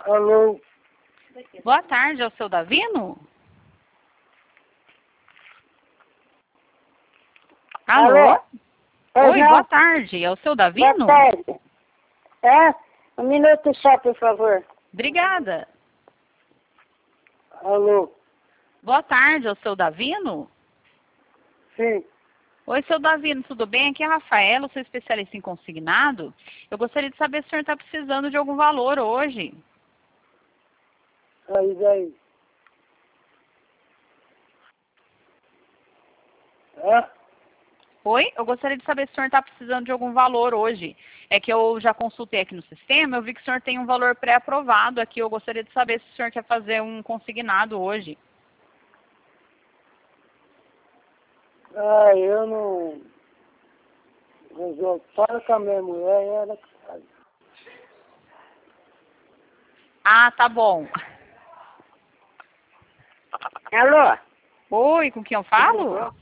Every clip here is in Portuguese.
Alô? Boa tarde, é o seu Davino? Alô? Alô? Oi, Não. boa tarde, é o seu Davino? Boa tarde. É? Um minuto só, por favor. Obrigada. Alô? Boa tarde, é o seu Davino? Sim. Oi, seu Davino, tudo bem? Aqui é a Rafaela, sou especialista em consignado. Eu gostaria de saber se o senhor está precisando de algum valor hoje. Aí, daí. É? Oi, eu gostaria de saber se o senhor está precisando de algum valor hoje. É que eu já consultei aqui no sistema, eu vi que o senhor tem um valor pré-aprovado aqui. Eu gostaria de saber se o senhor quer fazer um consignado hoje. Ah, eu não... Mas eu falo com a minha mulher e ela que sabe. Ah, tá bom. Alô? Oi, com quem eu falo?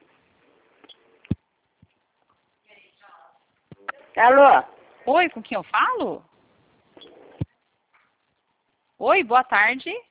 Alô? Oi, com quem eu falo? Oi, boa tarde.